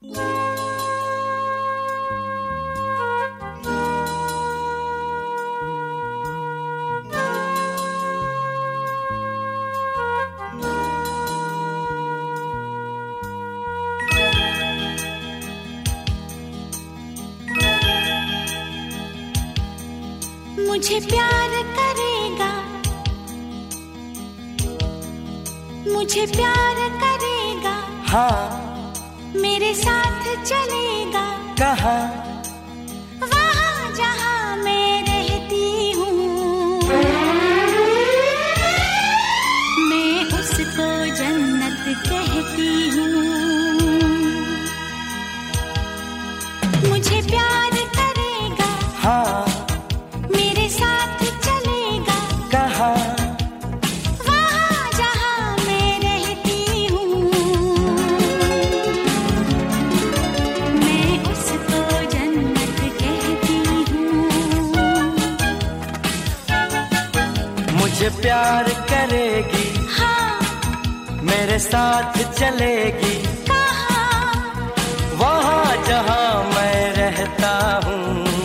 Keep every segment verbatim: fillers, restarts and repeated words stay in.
मुझे प्यार करेगा, मुझे प्यार करेगा, हाँ मेरे साथ चलेगा, कहाँ? वहाँ जहाँ मैं रहती हूँ, मैं उसको जन्नत कहती हूँ। मुझे प्यार करेगा, हाँ मेरे साथ चलेगा, कहाँ? वहाँ जहाँ मैं रहती हूँ, मैं उसको जन्नत कहती हूँ। मुझे प्यार करेगी, हाँ मेरे साथ चलेगी, कहाँ? वहाँ जहाँ मैं रहता हूँ,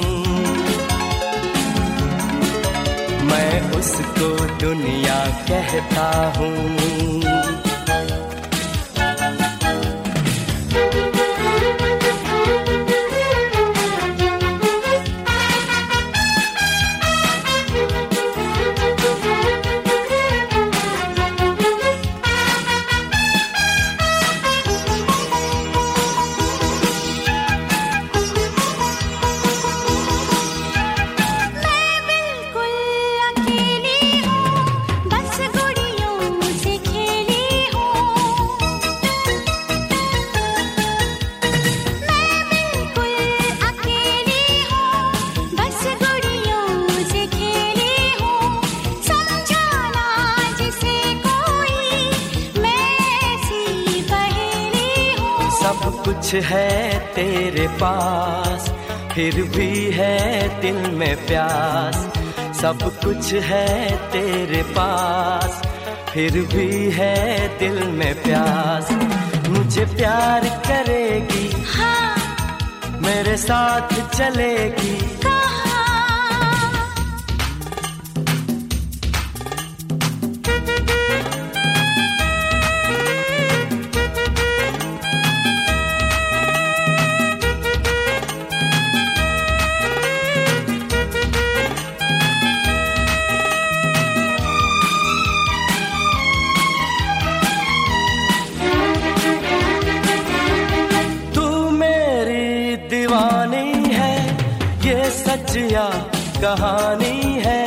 मैं उसको दुनिया कहता हूँ। सब कुछ है तेरे पास, फिर भी है दिल में प्यास। सब कुछ है तेरे पास, फिर भी है दिल में प्यास। मुझे प्यार करेगी, हाँ मेरे साथ चलेगी, दीवानी है ये सच या कहानी है।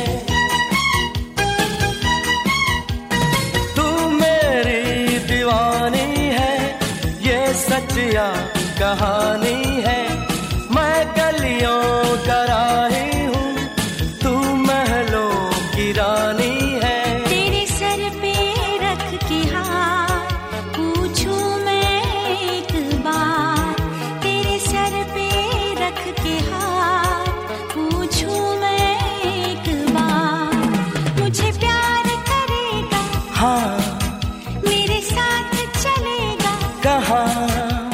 तू मेरी दीवानी है ये सच या कहानी है। मैं गलियों का राही हूँ, तू महलों की रानी है। तेरे सर पे रख के हाथ पूछूं मैं एक बार, सर पे रख के हाथ पूछूं मैं एक बार। मुझे प्यार करेगा, हाँ मेरे साथ चलेगा, कहाँ?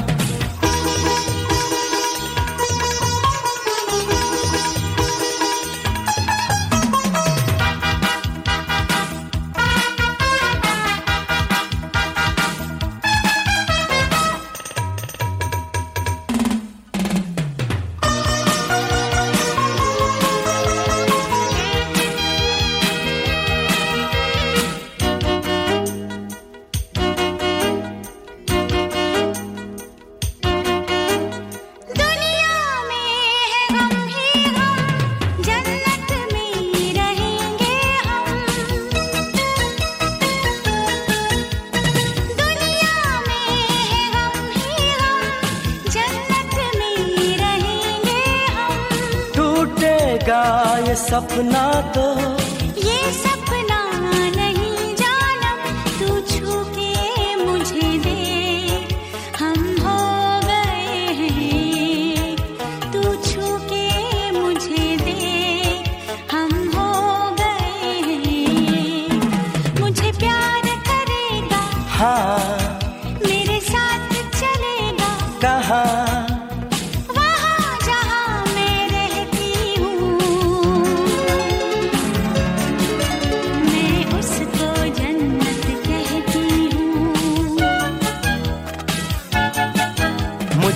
ये सपना तो ये सपना नहीं जानम, तू छू के मुझे दे, हम हो गए हैं। तू छू के मुझे दे, हम हो गए हैं। मुझे प्यार करेगा, हाँ मेरे साथ चलेगा, कहाँ?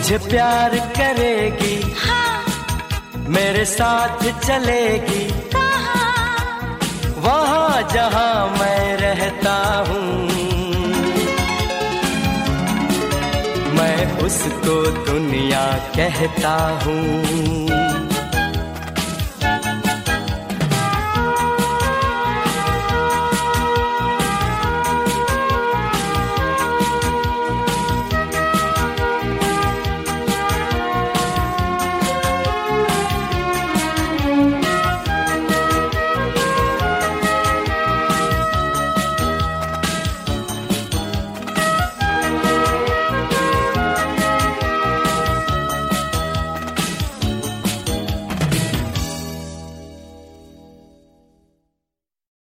मुझे प्यार करेगी, हाँ, मेरे साथ चलेगी, कहाँ? वहाँ जहाँ मैं रहता हूँ। मैं उसको दुनिया कहता हूँ।